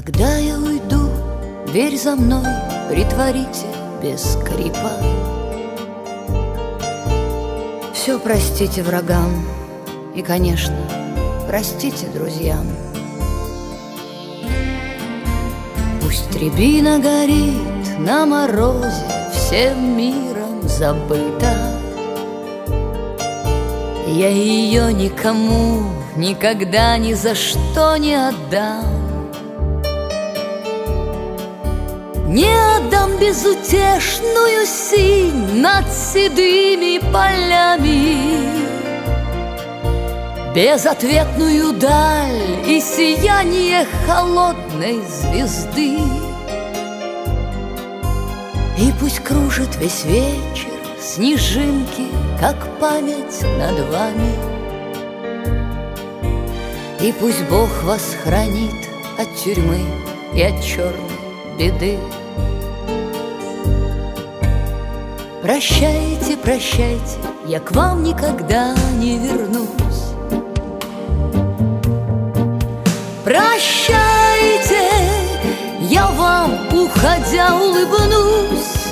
Когда я уйду, дверь за мной притворите без скрипа. Все простите врагам и, конечно, простите друзьям. Пусть рябина горит на морозе, всем миром забыта. Я ее никому никогда ни за что не отдам. Не отдам безутешную синь над седыми полями, безответную даль и сияние холодной звезды. И пусть кружит весь вечер снежинки, как память над вами. И пусть Бог вас хранит от тюрьмы и от черной беды. Прощайте, прощайте, я к вам никогда не вернусь. Прощайте, я вам, уходя, улыбнусь.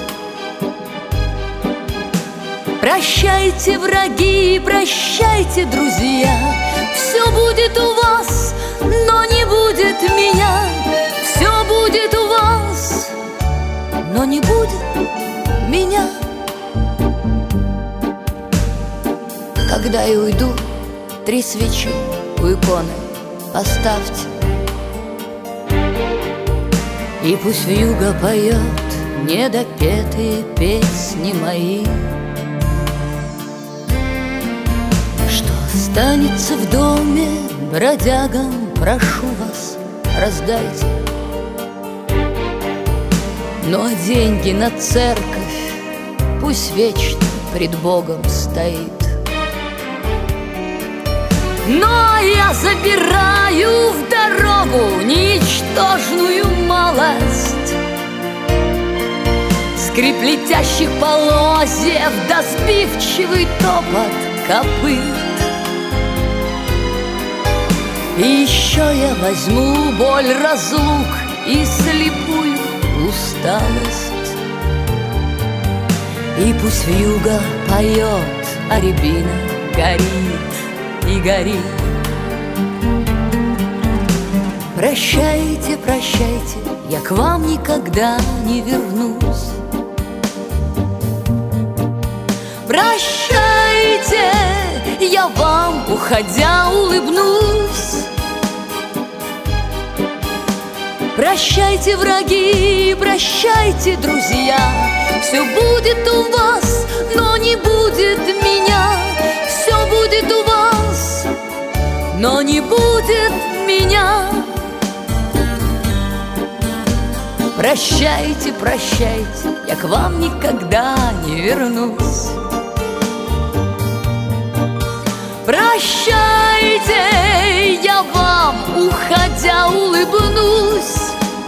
Прощайте, враги, прощайте, друзья. Все будет у вас, но не будет меня. Все будет у вас, но не будет меня. Когда я уйду, 3 свечи у иконы оставьте. И пусть вьюга поет недопетые песни мои. Что останется в доме, бродягам, прошу вас, раздайте. Ну а деньги на церковь пусть вечно пред Богом стоит. Но я забираю в дорогу ничтожную малость, скрип летящих полозьев да сбивчивый топот копыт. И еще я возьму боль разлук и слепую усталость. И пусть вьюга поет, а рябина горит и горит. Прощайте, прощайте, я к вам никогда не вернусь. Прощайте, я вам, уходя, улыбнусь. Прощайте, враги, прощайте, друзья. Все будет у вас, но не будет меня. Все будет у вас, но не будет меня. Прощайте, прощайте, я к вам никогда не вернусь. Прощайте, я вам, уходя, улыбнусь.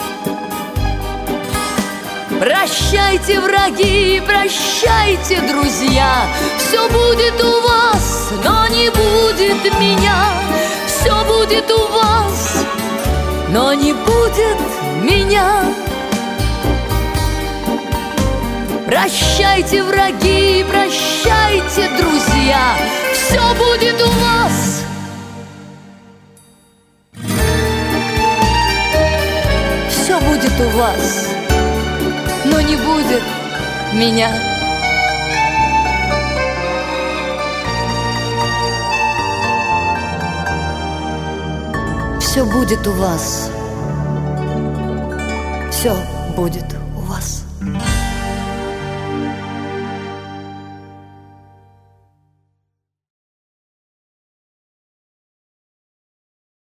Прощайте, враги, прощайте, друзья. Все будет у вас, но не будет меня. Все будет у вас, но не будет меня. Прощайте, враги, прощайте, друзья. Все будет у вас. Все будет у вас, но не будет меня. Все будет у вас. Все будет у вас.